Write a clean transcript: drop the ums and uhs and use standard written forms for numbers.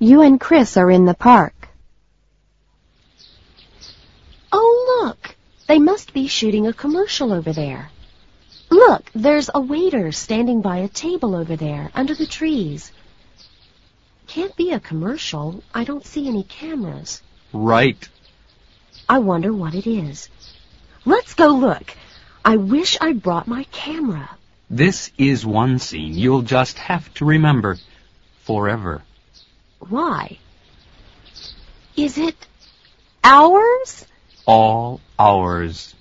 You and Chris are in the park. Oh, look! They must be shooting a commercial over there. Look, there's a waiter standing by a table over there, under the trees. Can't be a commercial. I don't see any cameras. Right. I wonder what it is. Let's go look. I wish I'd brought my camera. This is one scene you'll just have to remember forever. Why? Is it ours? All ours.